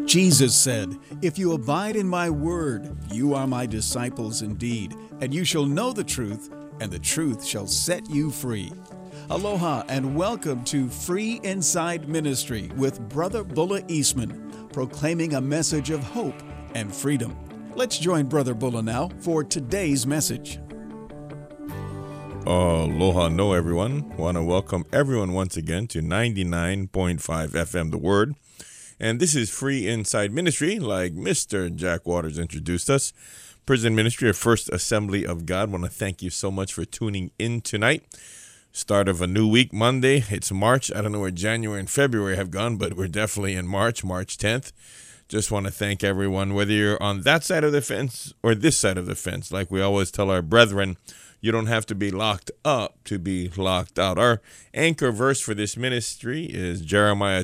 Jesus said, "If you abide in my word, you are my disciples indeed, and you shall know the truth, and the truth shall set you free." Aloha and welcome to Free Inside Ministry with Brother Bulla Eastman, proclaiming a message of hope and freedom. Let's join Brother Bulla now for today's message. Aloha no everyone. Want to welcome everyone once again to 99.5 FM The Word. And this is Free Inside Ministry, like Mr. Jack Waters introduced us. Prison Ministry of First Assembly of God. Want to thank you so much for tuning in tonight. Start of a new week, Monday. It's March. I don't know where January and February have gone, but we're definitely in March 10th. Just want to thank everyone, whether you're on that side of the fence or this side of the fence. Like we always tell our brethren, you don't have to be locked up to be locked out. Our anchor verse for this ministry is Jeremiah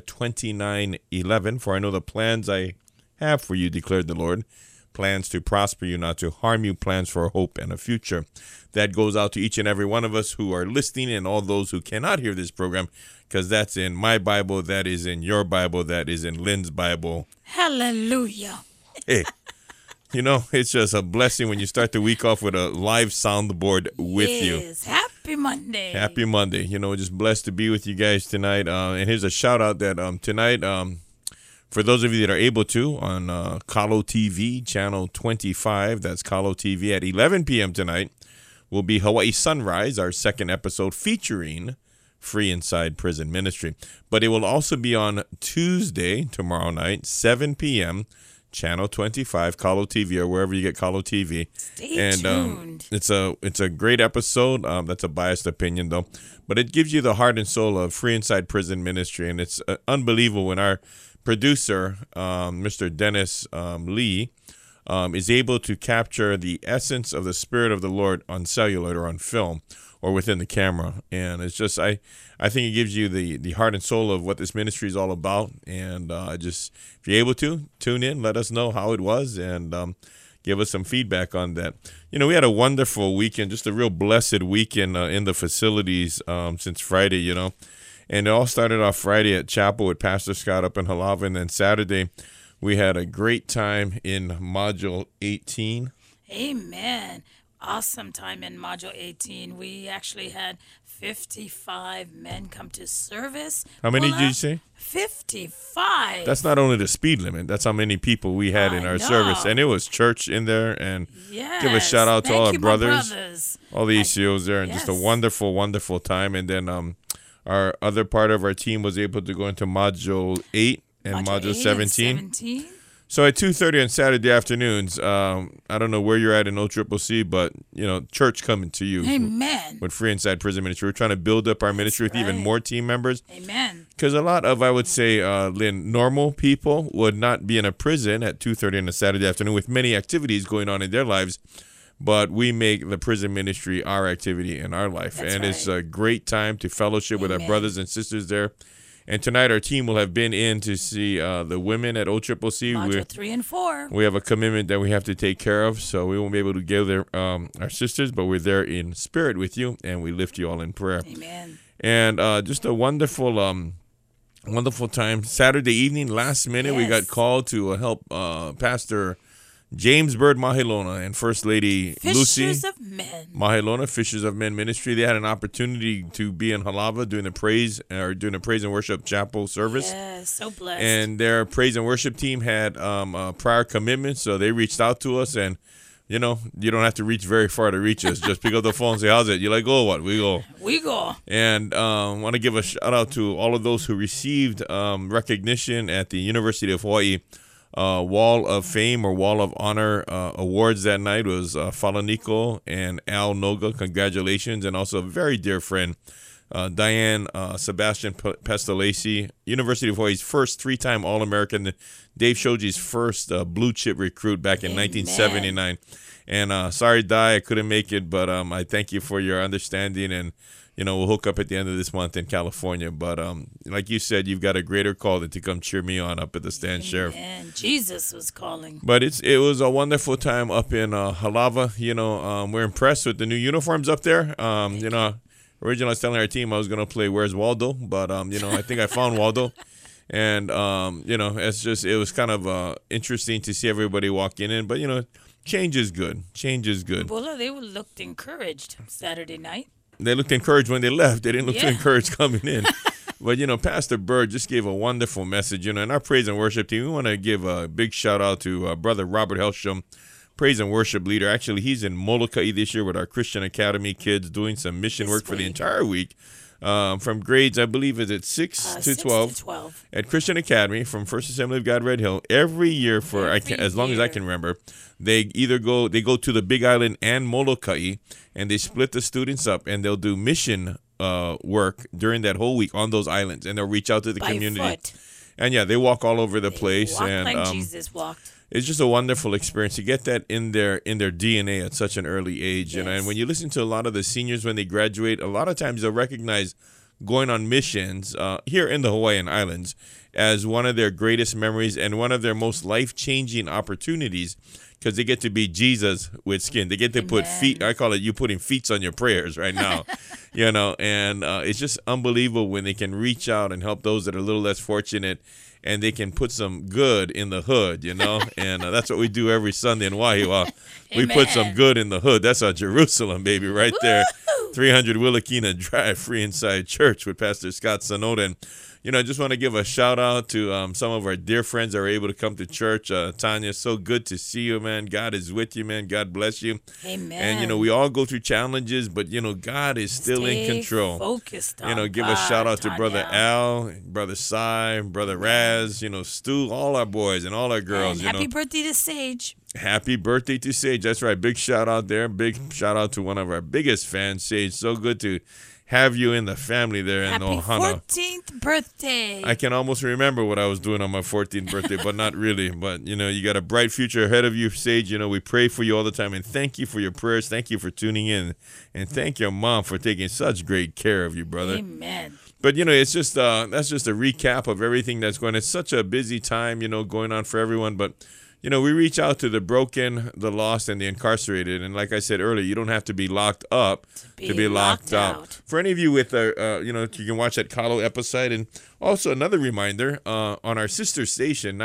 29:11. For I know the plans I have for you, declared the Lord. Plans to prosper you, not to harm you. Plans for hope and a future. That goes out to each and every one of us who are listening and all those who cannot hear this program, because that's in my Bible, that is in your Bible, that is in Lynn's Bible. Hallelujah. Hey. You know, it's just a blessing when you start the week off with a live soundboard with you. Yes, happy Monday. Happy Monday. You know, just blessed to be with you guys tonight. And here's a shout out that tonight, for those of you that are able to, on Kalo TV, channel 25, that's Kalo TV, at 11 p.m. tonight, will be Hawaii Sunrise, our second episode featuring Free Inside Prison Ministry. But it will also be on Tuesday, tomorrow night, 7 p.m., Channel 25, Kalo TV, or wherever you get Kalo TV. Stay tuned. It's a great episode. That's a biased opinion, though. But it gives you the heart and soul of Free Inside Prison Ministry. And it's unbelievable when our producer, Mr. Dennis Lee, is able to capture the essence of the Spirit of the Lord on celluloid or on film or within the camera. And it's just, I think it gives you the heart and soul of what this ministry is all about. And just, if you're able to, tune in, let us know how it was, and give us some feedback on that. You know, we had a wonderful weekend, just a real blessed weekend in the facilities since Friday, you know. And it all started off Friday at chapel with Pastor Scott up in Halava. And then Saturday, we had a great time in Module 18. Amen. Awesome time in Module 18. We actually had 55 men come to service. How many did you say? 55. That's not only the speed limit. That's how many people we had in our service. And it was church in there. And give a shout out to all our brothers, all the ECOs there. And just a wonderful, wonderful time. And then our other part of our team was able to go into Module 8 and Module 17. So at 2:30 on Saturday afternoons, I don't know where you're at in OCCC, but, you know, church coming to you. Amen. With Free Inside Prison Ministry. We're trying to build up our ministry with even more team members. Amen. Because a lot of, I would say, Lynn, normal people would not be in a prison at 2:30 on a Saturday afternoon with many activities going on in their lives. But we make the prison ministry our activity in our life. It's a great time to fellowship with our brothers and sisters there. And tonight our team will have been in to see the women at OCCC. Module 3 and 4. We have a commitment that we have to take care of, so we won't be able to gather our sisters, but we're there in spirit with you, and we lift you all in prayer. Amen. And just a wonderful time. Saturday evening, last minute, we got called to help Pastor James Bird Mahilona and First Lady Lucy Fishers of Men. Mahilona, Fishers of Men Ministry. They had an opportunity to be in Halava doing the praise and worship chapel service. Yes, so blessed. And their praise and worship team had prior commitments, so they reached out to us. And you know, you don't have to reach very far to reach us. Just pick up the phone and say, "How's it?" You're like, "Oh, what? We go." We go. And want to give a shout out to all of those who received recognition at the University of Hawaii Wall of Fame or Wall of Honor awards that night. Was Falaniko and Al Noga. Congratulations. And also a very dear friend, Diane Sebastian Pestalacci, University of Hawaii's first 3-time All-American, Dave Shoji's first blue chip recruit back in 1979. And sorry, Di, I couldn't make it, but I thank you for your understanding, and you know, we'll hook up at the end of this month in California. But like you said, you've got a greater call than to come cheer me on up at the Stand Sheriff. And Jesus was calling. But it was a wonderful time up in Halava. You know, we're impressed with the new uniforms up there. You know, originally I was telling our team I was going to play Where's Waldo, but, you know, I think I found Waldo. And it was kind of interesting to see everybody walking in. But change is good. Change is good. Well, they looked encouraged Saturday night. They looked encouraged when they left. They didn't look too Yeah. encouraged coming in. But, Pastor Bird just gave a wonderful message. And our praise and worship team, we want to give a big shout out to Brother Robert Helsham, praise and worship leader. Actually, he's in Molokai this year with our Christian Academy kids doing some mission work for the entire week. From grades, I believe, is it 6 to 12 at Christian Academy from First Assembly of God Red Hill. Every year as long as I can remember, they go to the Big Island and Molokai, and they split the students up, and they'll do mission work during that whole week on those islands, and they'll reach out to the community. Foot. And they walk all over the place, Walk and like Jesus walked. it's just a wonderful experience to get that in their DNA at such an early age. Yes. And when you listen to a lot of the seniors when they graduate, a lot of times they'll recognize going on missions here in the Hawaiian Islands as one of their greatest memories and one of their most life-changing opportunities, because they get to be Jesus with skin. They get to put feet. I call it you putting feet on your prayers right now, and it's just unbelievable when they can reach out and help those that are a little less fortunate, and they can put some good in the hood, and that's what we do every Sunday in Wahiawa. We put some good in the hood. That's our Jerusalem, baby, right there. 300 Willakina Drive, Free Inside Church with Pastor Scott Sonoda. And I just want to give a shout out to some of our dear friends that are able to come to church. Tanya, so good to see you, man. God is with you, man. God bless you. Amen. And we all go through challenges, but God is still in control. Focused on give God, a shout out to Tanya. Brother Al, Brother Sai, Brother Raz, Stu, all our boys and all our girls. And happy birthday to Sage. Happy birthday to Sage. That's right. Big shout out there. Big shout out to one of our biggest fans, Sage. So good to have you in the family there in Happy Ohana. 14th birthday. I can almost remember what I was doing on my 14th birthday, but not really. But, you got a bright future ahead of you, Sage. We pray for you all the time. And thank you for your prayers. Thank you for tuning in. And thank your mom for taking such great care of you, brother. Amen. But, it's just that's just a recap of everything that's going on. It's such a busy time, going on for everyone. But, we reach out to the broken, the lost, and the incarcerated. And like I said earlier, you don't have to be locked up to be locked out. For any of you with, you can watch that Kalo episode. And also another reminder, on our sister station,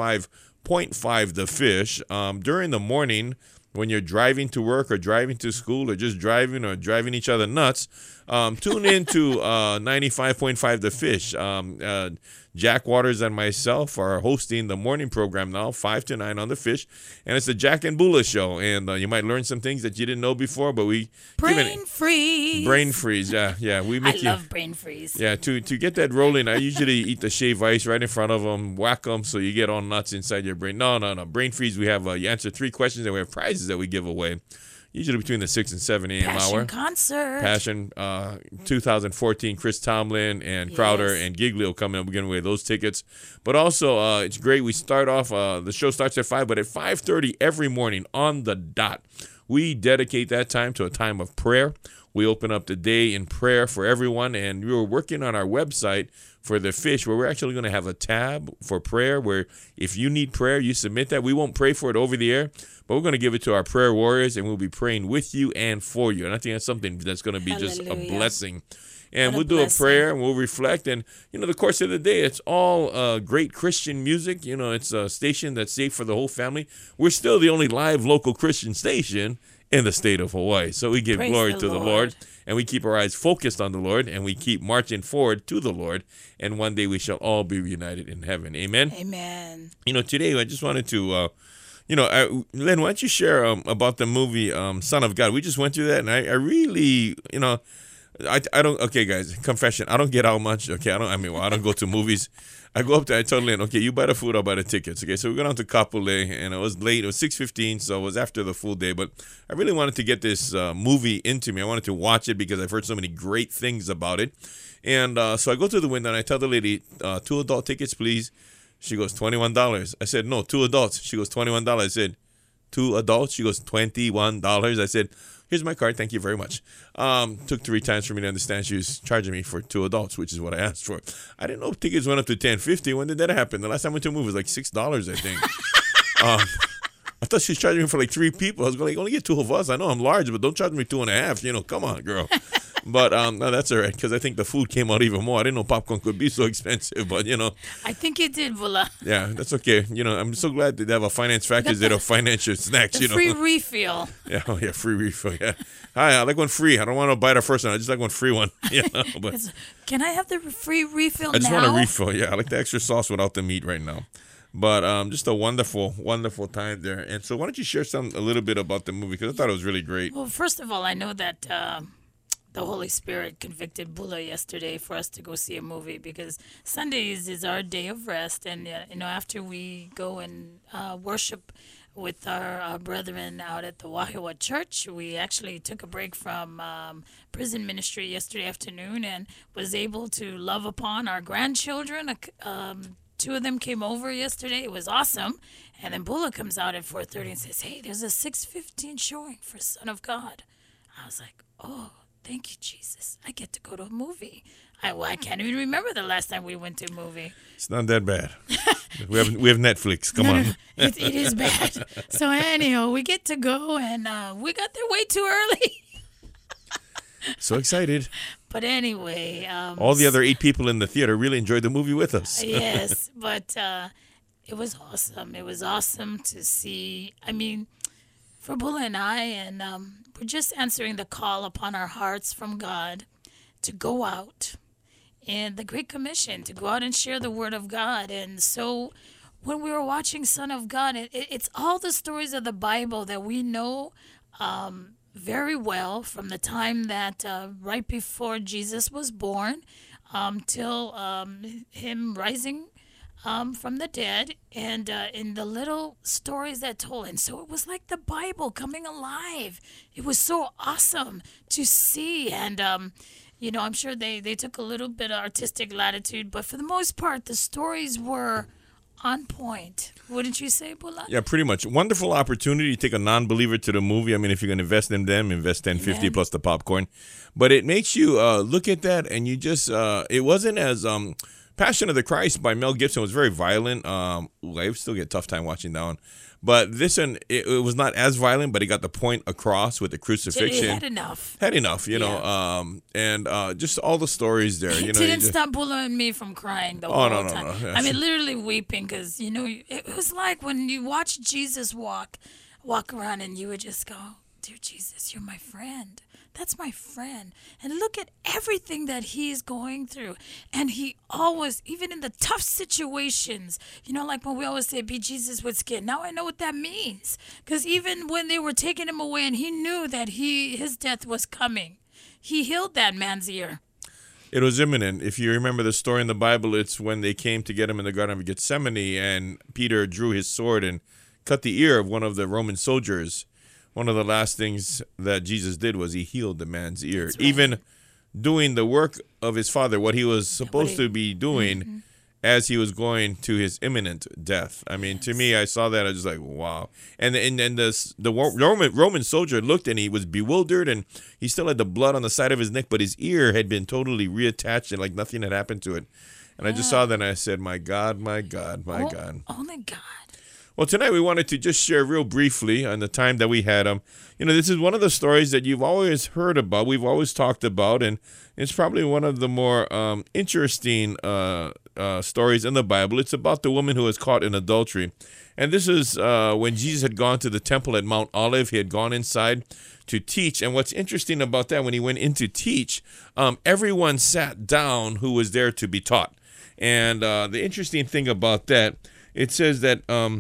95.5 The Fish, during the morning when you're driving to work or driving to school or just driving or driving each other nuts, tune in to 95.5 The Fish. Jack Waters and myself are hosting the morning program now, 5 to 9 on The Fish. And it's the Jack and Bula Show. And you might learn some things that you didn't know before, but we... Brain freeze. Brain freeze, yeah. We make I love brain freeze. Yeah, to get that rolling, I usually eat the shaved ice right in front of them, whack them so you get all nuts inside your brain. No. Brain freeze, we have, you answer 3 questions and we have prizes that we give away. Usually between the 6 and 7 a.m. Passion hour. concert. Passion 2014, Chris Tomlin and Crowder and Giglio coming up. We're giving away those tickets. But also, it's great. We start off, the show starts at 5, but at 5:30 every morning on the dot, we dedicate that time to a time of prayer. We open up the day in prayer for everyone, and we were working on our website for The Fish, where we're actually going to have a tab for prayer, where if you need prayer, you submit that. We won't pray for it over the air, but we're going to give it to our prayer warriors, and we'll be praying with you and for you. And I think that's something that's going to be just a blessing. And we'll do a prayer, and we'll reflect. And, the course of the day, it's all great Christian music. It's a station that's safe for the whole family. We're still the only live local Christian station in the state of Hawaii. So we give glory to the Lord, and we keep our eyes focused on the Lord, and we keep marching forward to the Lord, and one day we shall all be reunited in heaven. Amen? Amen. Today I just wanted to, Len, why don't you share about the movie Son of God? We just went through that, and I really, I don't, okay, guys, confession, I don't get out much, okay? I don't go to movies. I go up there, I told Lynn, okay, you buy the food, I'll buy the tickets. Okay, so we went on to Kapolei, and it was late. It was 6:15, so it was after the full day. But I really wanted to get this movie into me. I wanted to watch it because I've heard so many great things about it. And so I go to the window, and I tell the lady, 2 adult tickets, please. She goes, $21. I said, no, 2 adults. She goes, $21. I said, 2 adults? She goes, $21. I said, here's my card. Thank you very much. Took 3 times for me to understand she was charging me for 2 adults, which is what I asked for. I didn't know tickets went up to $10.50. When did that happen? The last time I went to a movie was like $6, I think. I thought she was charging me for like 3 people. I was going, only get 2 of us. I know I'm large, but don't charge me 2.5. Come on, girl. But no, that's all right, because I think the food came out even more. I didn't know popcorn could be so expensive, but I think it did, Bula. yeah, that's okay. I'm so glad that they have a finance factor instead of financial snacks. The free refill. Yeah, oh yeah, free refill. Yeah, hi, I like one free. I don't want to buy the first one. I just like one free one. But Can I have the free refill I just now? want a refill. Yeah, I like the extra sauce without the meat right now. But just a wonderful, wonderful time there. And so, why don't you share a little bit about the movie? Because I thought it was really great. Well, first of all, I know that the Holy Spirit convicted Bula yesterday for us to go see a movie because Sundays is our day of rest. And, after we go and worship with our brethren out at the Wahiwa Church, we actually took a break from prison ministry yesterday afternoon and was able to love upon our grandchildren. Two of them came over yesterday. It was awesome. And then Bula comes out at 4:30 and says, hey, there's a 6:15 showing for Son of God. I was like, oh, thank you, Jesus. I get to go to a movie. I can't even remember the last time we went to a movie. It's not that bad. we have Netflix. Come on. It is bad. So anyhow, we get to go, and we got there way too early. So excited. But anyway. All the other 8 people in the theater really enjoyed the movie with us. Yes, but it was awesome. It was awesome to see. I mean, for Bula and I, and we're just answering the call upon our hearts from God to go out. And the Great Commission, to go out and share the Word of God. And so when we were watching Son of God, it's all the stories of the Bible that we know very well from the time that right before Jesus was born till him rising from the dead, and in the little stories that told. And so it was like the Bible coming alive. It was so awesome to see. And I'm sure they took a little bit of artistic latitude, but for the most part, the stories were on point. Wouldn't you say, Bula? Yeah, pretty much. Wonderful opportunity to take a non-believer to the movie. I mean, if you're going to invest in them, invest 10.50 plus the popcorn. But it makes you look at that, and you just, it wasn't as, Passion of the Christ by Mel Gibson was very violent. I still get a tough time watching that one. But this one, it was not as violent, but it got the point across with the crucifixion. It had enough. And just all the stories there. It didn't stop Bula and me from crying the whole time. No. I mean, literally weeping because, it was like when you watch Jesus walk around and you would just go, dear Jesus, you're my friend. That's my friend. And look at everything that he's going through. And he always, even in the tough situations, like when we always say, be Jesus with skin. Now I know what that means. Because even when they were taking him away and he knew that his death was coming, he healed that man's ear. It was imminent. If you remember the story in the Bible, it's when they came to get him in the Garden of Gethsemane, and Peter drew his sword and cut the ear of one of the Roman soldiers. One of the last things that Jesus did was he healed the man's ear. Right. Even doing the work of his Father, what he was supposed to be doing as he was going to his imminent death. I mean, to me, I saw that, I was just like, wow. And the Roman soldier looked, and he was bewildered, and he still had the blood on the side of his neck, but his ear had been totally reattached and like nothing had happened to it. And I just saw that, and I said, my God, my God, my God. Only God. Well, tonight we wanted to just share real briefly on the time that we had this is one of the stories that you've always heard about, we've always talked about, and it's probably one of the more interesting stories in the Bible. It's about the woman who was caught in adultery. And this is when Jesus had gone to the temple at Mount Olive. He had gone inside to teach. And what's interesting about that, when he went in to teach, everyone sat down who was there to be taught. And the interesting thing about that, it says that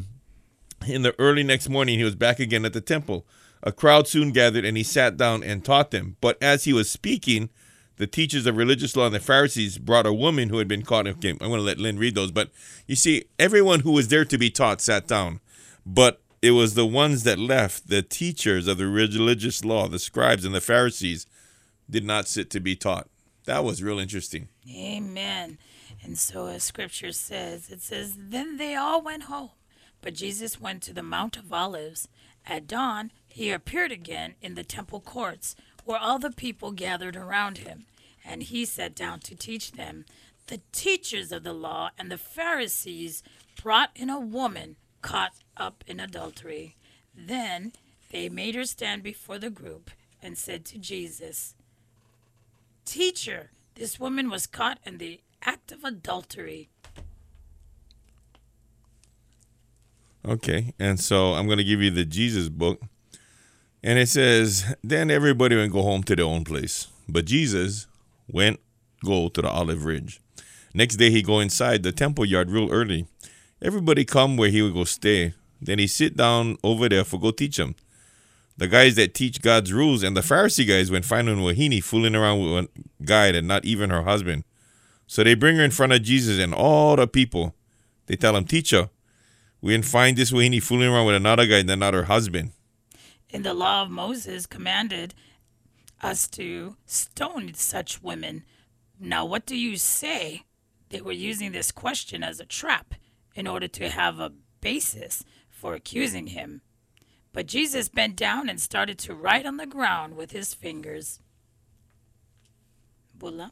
in the early next morning, he was back again at the temple. A crowd soon gathered, and he sat down and taught them. But as he was speaking, the teachers of religious law and the Pharisees brought a woman who had been caught. Okay, I'm going to let Lynn read those. But you see, everyone who was there to be taught sat down. But it was the ones that left, the teachers of the religious law, the scribes and the Pharisees, did not sit to be taught. That was real interesting. Amen. And so as Scripture says, it says, then they all went home. But Jesus went to the Mount of Olives. At dawn, he appeared again in the temple courts, where all the people gathered around him. And he sat down to teach them. The teachers of the law and the Pharisees brought in a woman caught up in adultery. Then they made her stand before the group and said to Jesus, Teacher, this woman was caught in the act of adultery. Okay, and so I'm going to give you the Jesus book. And it says, then everybody went go home to their own place. But Jesus go to the Olive Ridge. Next day he go inside the temple yard real early. Everybody come where he would go stay. Then he sit down over there for go teach them. The guys that teach God's rules and the Pharisee guys went finding Wahini fooling around with a guy that not even her husband. So they bring her in front of Jesus and all the people. They tell him, teacher, we didn't find this Wahini fooling around with another guy than not her husband. In the law of Moses commanded us to stone such women. Now what do you say? They were using this question as a trap in order to have a basis for accusing him. But Jesus bent down and started to write on the ground with his fingers. Bula.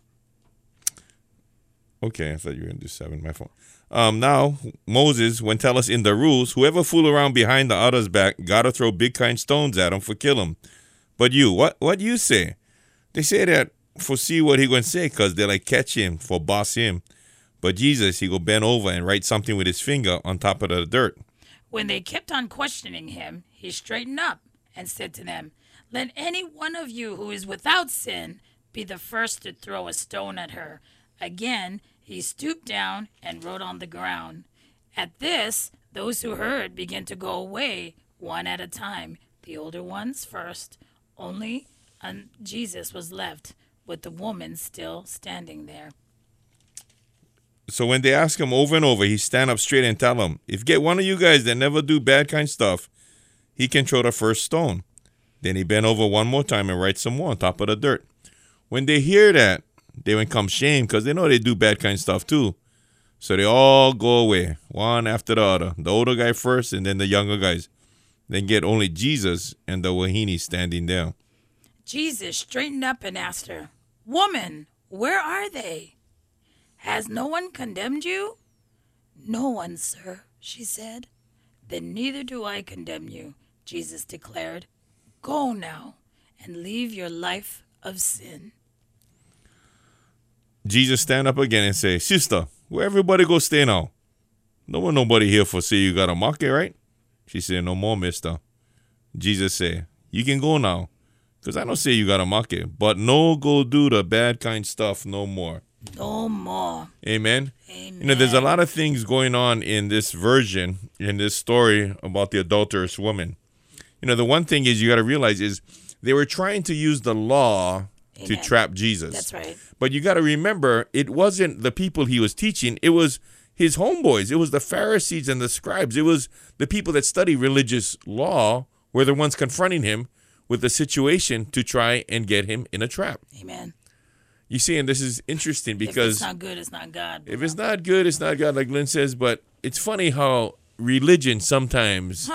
Okay, I thought you were going to do 7. My phone. Now, Moses, when tell us in the rules, whoever fool around behind the other's back, gotta throw big kind stones at him for kill him. But you, what you say? They say that for see what he going to say, because they like catch him for boss him. But Jesus, he go bend over and write something with his finger on top of the dirt. When they kept on questioning him, he straightened up and said to them, let any one of you who is without sin be the first to throw a stone at her. Again, he stooped down and wrote on the ground. At this, those who heard began to go away one at a time, the older ones first. Only Jesus was left with the woman still standing there. So when they ask him over and over, he stand up straight and tell them, if get one of you guys that never do bad kind stuff, he can throw the first stone. Then he bend over one more time and write some more on top of the dirt. When they hear that, they will come shame because they know they do bad kind stuff too. So they all go away, one after the other. The older guy first and then the younger guys. Then get only Jesus and the Wahini standing there. Jesus straightened up and asked her, woman, where are they? Has no one condemned you? No one, sir, she said. Then neither do I condemn you, Jesus declared. Go now and leave your life of sin. Jesus stand up again and say, sister, where everybody go stay now? Nobody here for say you got a market, right? She said, no more, mister. Jesus said, you can go now, because I don't say you got a market, but no go do the bad kind stuff no more. No more. Amen. Amen. You know, there's a lot of things going on in this version, in this story about the adulterous woman. You know, the one thing is you got to realize is they were trying to use the law to trap Jesus. That's right. But you got to remember, it wasn't the people he was teaching. It was his homeboys. It was the Pharisees and the scribes. It was the people that study religious law were the ones confronting him with the situation to try and get him in a trap. Amen. You see, and this is interesting because if it's not good, it's not God. If it's not good, it's not God, like Lynn says. But it's funny how religion sometimes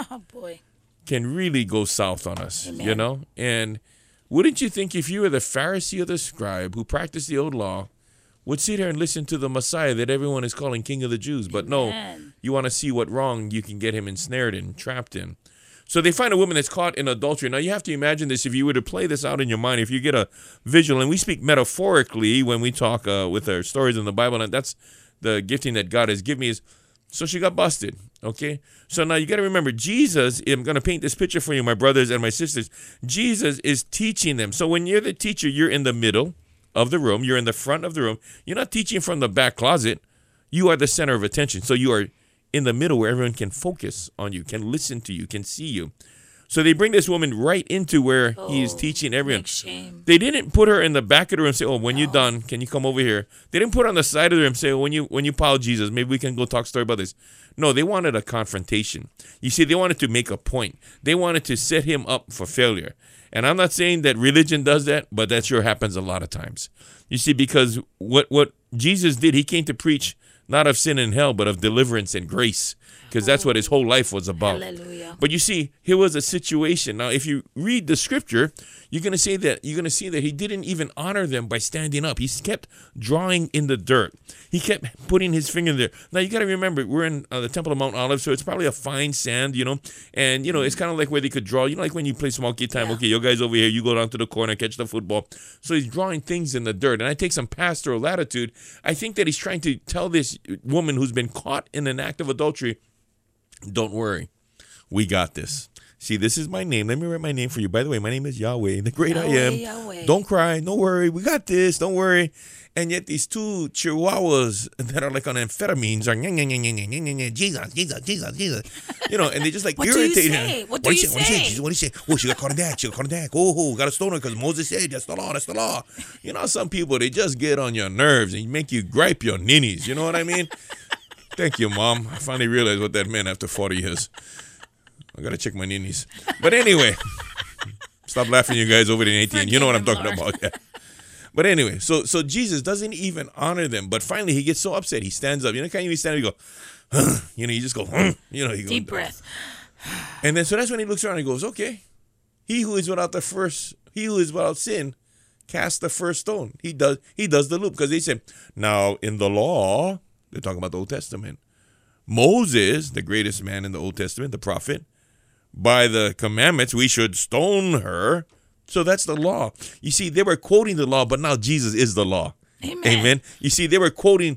can really go south on us, Amen. You know? And wouldn't you think if you were the Pharisee or the scribe who practiced the old law, would sit here and listen to the Messiah that everyone is calling King of the Jews? But Amen. No, you want to see what wrong you can get him ensnared in, trapped in. So they find a woman that's caught in adultery. Now, you have to imagine this. If you were to play this out in your mind, if you get a visual, and we speak metaphorically when we talk with our stories in the Bible, and that's the gifting that God has given me, is so she got busted, okay? So now you got to remember, Jesus, I'm going to paint this picture for you, my brothers and my sisters. Jesus is teaching them. So when you're the teacher, you're in the middle of the room. You're in the front of the room. You're not teaching from the back closet. You are the center of attention. So you are in the middle where everyone can focus on you, can listen to you, can see you. So they bring this woman right into where he is teaching everyone. Shame. They didn't put her in the back of the room and say, oh, when you're done, can you come over here? They didn't put her on the side of the room and say, oh, when you pile Jesus, maybe we can go talk story about this. No, they wanted a confrontation. You see, they wanted to make a point. They wanted to set him up for failure. And I'm not saying that religion does that, but that sure happens a lot of times. You see, because what Jesus did, he came to preach not of sin and hell, but of deliverance and grace, because that's what his whole life was about. Hallelujah. But you see, here was a situation. Now, if you read the scripture, you're going to see that he didn't even honor them by standing up. He kept drawing in the dirt. He kept putting his finger there. Now, you got to remember, we're in the Temple of Mount Olive, so it's probably a fine sand, and, it's kind of like where they could draw, like when you play small kid time, okay, you guys over here, you go down to the corner, catch the football. So he's drawing things in the dirt. And I take some pastoral latitude. I think that he's trying to tell this woman who's been caught in an act of adultery, don't worry, we got this. See, this is my name. Let me write my name for you. By the way, my name is Yahweh, the great I am. Yahweh. Don't cry. Don't worry. We got this. Don't worry. And yet these two chihuahuas that are like on amphetamines are Jesus, Jesus, Jesus, Jesus. And they just like What irritating. do you say? What do you say? What do you say? Oh, she got caught in that. She got caught in that. Oh, got a stone her because Moses said that's the law. That's the law. Some people, they just get on your nerves and make you gripe your ninnies. You know what I mean? Thank you, Mom. I finally realized what that meant after 40 years. I got to check my ninnies. But anyway, stop laughing, you guys over the 18. You know what I'm talking about. Yeah. But anyway, so Jesus doesn't even honor them. But finally, he gets so upset. He stands up. Can't even stand up. You go, you just go, he goes, Deep breath. And then, so that's when he looks around and goes, okay, he who is without sin, cast the first stone. He does the loop, because they said, now in the law, they're talking about the Old Testament, Moses, the greatest man in the Old Testament, the prophet, by the commandments, we should stone her. So that's the law. You see, they were quoting the law, but now Jesus is the law. Amen. Amen. You see, they were quoting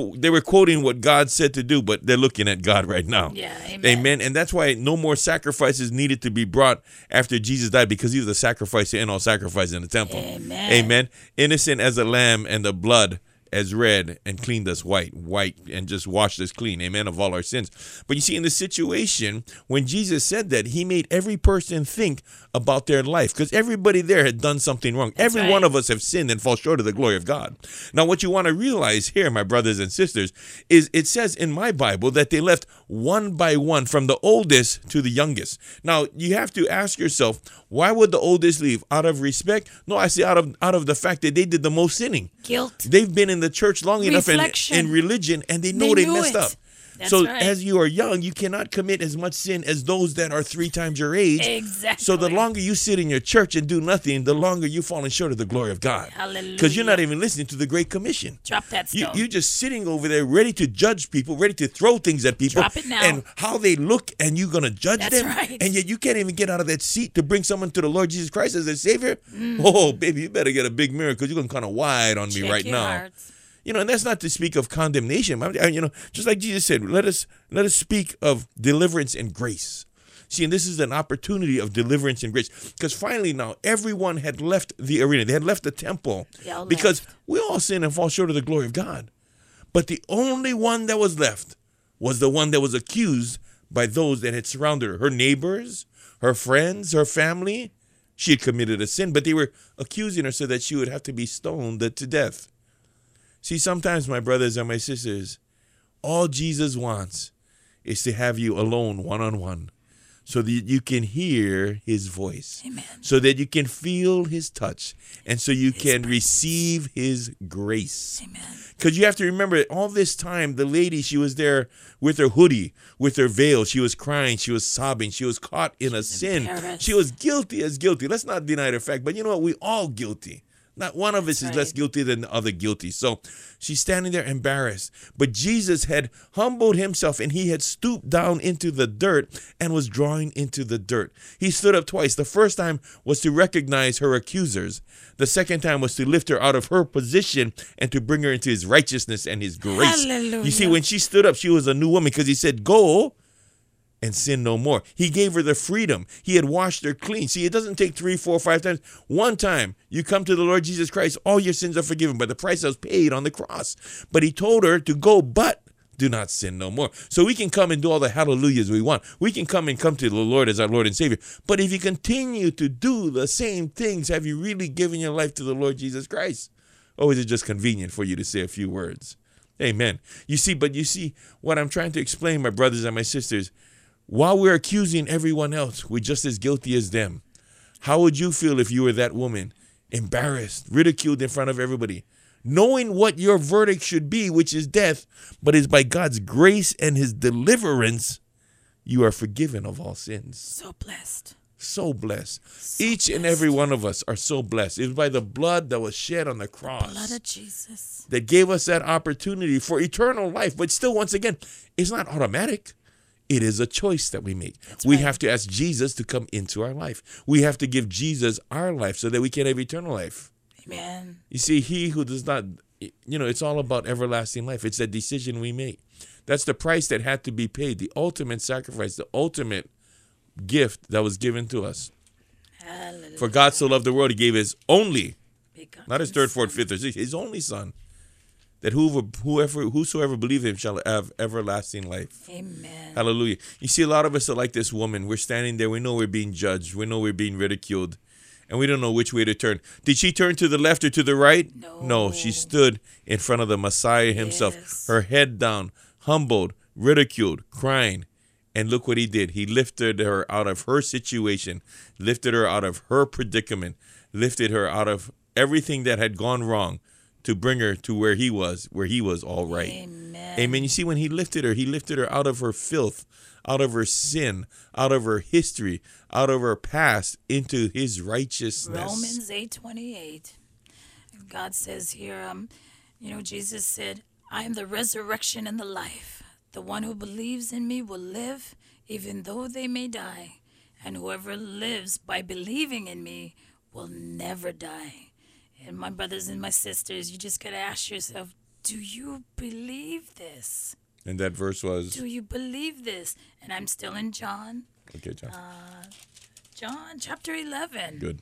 what God said to do, but they're looking at God right now. Yeah, amen. Amen. And that's why no more sacrifices needed to be brought after Jesus died, because he was the sacrifice to end all sacrifice in the temple. Amen. Amen. Innocent as a lamb, and the blood as red, and cleaned us white, and just washed us clean, amen, of all our sins. But you see, in the situation, when Jesus said that, he made every person think about their life, because everybody there had done something wrong. That's Every right. one of us have sinned and fall short of the glory of God. Now, what you want to realize here, my brothers and sisters, is it says in my Bible that they left one by one, from the oldest to the youngest. Now, you have to ask yourself, why would the oldest leave? Out of respect? No, I say out of the fact that they did the most sinning. Guilt. They've been in the church long enough Reflection. in religion, and they know They they knew messed it. up. That's So right. as you are young, you cannot commit as much sin as those that are 3 times your age. Exactly. So the longer you sit in your church and do nothing, the longer you're falling short of the glory of God. Hallelujah. Because you're not even listening to the Great Commission. Drop that stone. You're just sitting over there ready to judge people, ready to throw things at people. Drop it now. And how they look, and you're going to judge That's them. right. And yet you can't even get out of that seat to bring someone to the Lord Jesus Christ as their Savior. Oh, baby, you better get a big mirror, because you're going kind of wide on me Check right your now. hearts. And that's not to speak of condemnation. Just like Jesus said, let us speak of deliverance and grace. See, and this is an opportunity of deliverance and grace, because finally now everyone had left the arena. They had left the temple, They all because we all sin and fall short of the glory of God. But the only one that was left was the one that was accused by those that had surrounded her. Her neighbors, her friends, her family. She had committed a sin, but they were accusing her so that she would have to be stoned to death. See, sometimes, my brothers and my sisters, all Jesus wants is to have you alone, one-on-one, so that you can hear his voice. Amen. So that you can feel his touch, and so you can receive his grace. Amen. Because you have to remember, all this time, the lady, she was there with her hoodie, with her veil. She was crying. She was sobbing. She was caught in a sin. embarrassed. She was guilty as guilty. Let's not deny the fact. But you know what? We all guilty. Not one of us is right. less guilty than the other guilty. So she's standing there embarrassed. But Jesus had humbled himself, and he had stooped down into the dirt and was drawing into the dirt. He stood up twice. The first time was to recognize her accusers. The second time was to lift her out of her position and to bring her into his righteousness and his grace. Hallelujah. You see, when she stood up, she was a new woman, because he said, go and sin no more. He gave her the freedom. He had washed her clean. See, it doesn't take 3, 4, 5 times. One time you come to the Lord Jesus Christ, all your sins are forgiven by the price that was paid on the cross. But he told her to go, but do not sin no more. So we can come and do all the hallelujahs we want. We can come to the Lord as our Lord and Savior. But if you continue to do the same things, have you really given your life to the Lord Jesus Christ? Or is it just convenient for you to say a few words? Amen. You see, what I'm trying to explain, my brothers and my sisters, while we're accusing everyone else, we're just as guilty as them. How would you feel if you were that woman, embarrassed, ridiculed in front of everybody? knowing what your verdict should be, which is death, but it's by God's grace and his deliverance, you are forgiven of all sins. So blessed. So blessed. So Each and blessed. every one of us are so blessed. It was by the blood that was shed on the cross Blood of Jesus. that gave us that opportunity for eternal life. But still, once again, it's not automatic. It is a choice that we make. That's We right. have to ask Jesus to come into our life. We have to give Jesus our life so that we can have eternal life. Amen. You see, he who does not, it's all about everlasting life. It's a decision we make. That's the price that had to be paid, the ultimate sacrifice, the ultimate gift that was given to us. Hallelujah. For God so loved the world, he gave his only, Begotten not his third, Son. fourth, fifth, or sixth, his only son, that whosoever believe him shall have everlasting life. Amen. Hallelujah. You see, a lot of us are like this woman. We're standing there. We know we're being judged. We know we're being ridiculed. And we don't know which way to turn. Did she turn to the left or to the right? No, she stood in front of the Messiah himself, Yes. her head down, humbled, ridiculed, crying. And look what he did. He lifted her out of her situation, lifted her out of her predicament, lifted her out of everything that had gone wrong to bring her to where he was all right. Amen. Amen. You see, when he lifted her out of her filth, out of her sin, out of her history, out of her past, into his righteousness. Romans 8:28. God says here, Jesus said, I am the resurrection and the life. The one who believes in me will live, even though they may die. And whoever lives by believing in me will never die. And my brothers and my sisters, you just got to ask yourself, do you believe this? And that verse was, Do you believe this? And I'm still in John. okay, John. John chapter 11. Good.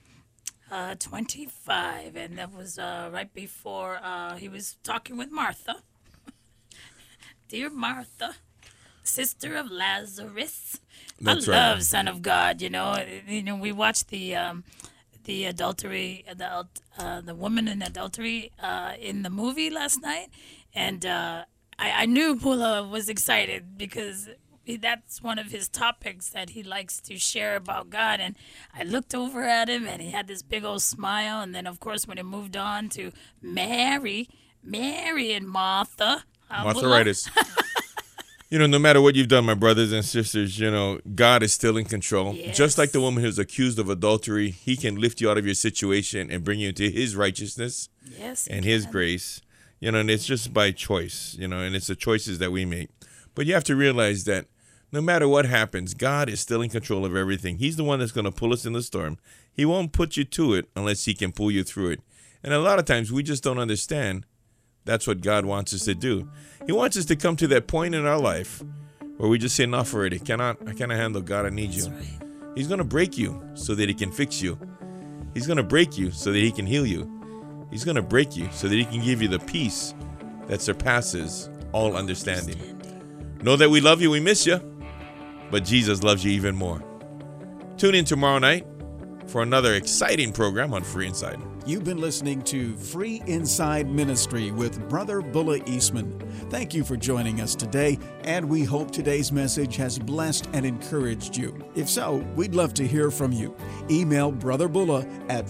25, and that was right before he was talking with Martha. Dear Martha, sister of Lazarus. That's I right. love Son of God. We watched the adultery, the woman in adultery in the movie last night, and I knew Pula was excited because that's one of his topics that he likes to share about God. And I looked over at him, and he had this big old smile. And then, of course, when it moved on to Mary and Martha. Arthritis. No matter what you've done, my brothers and sisters, God is still in control. Yes. Just like the woman who's accused of adultery, he can lift you out of your situation and bring you into his righteousness Yes, he and his can. grace. And it's just by choice, and it's the choices that we make. But you have to realize that no matter what happens, God is still in control of everything. He's the one that's going to pull us in the storm. He won't put you to it unless he can pull you through it. And a lot of times we just don't understand that's what God wants us to do. He wants us to come to that point in our life where we just say, enough already. I cannot handle God. I need you. That's right. He's going to break you so that he can fix you. He's going to break you so that he can heal you. He's going to break you so that he can give you the peace that surpasses all understanding. Know that we love you. We miss you. But Jesus loves you even more. Tune in tomorrow night for another exciting program on Free Inside. You've been listening to Free Inside Ministry with Brother Bulla Eastman. Thank you for joining us today, and we hope today's message has blessed and encouraged you. If so, we'd love to hear from you. Email Brother Bulla at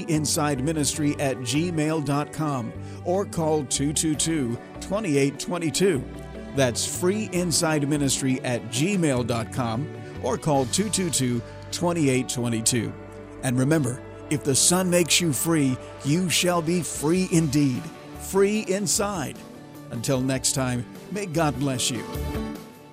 freeinsideministry@gmail.com or call 222-2822. That's freeinsideministry@gmail.com or call 222-2822. And remember, if the Son makes you free, you shall be free indeed. Free inside. Until next time, may God bless you.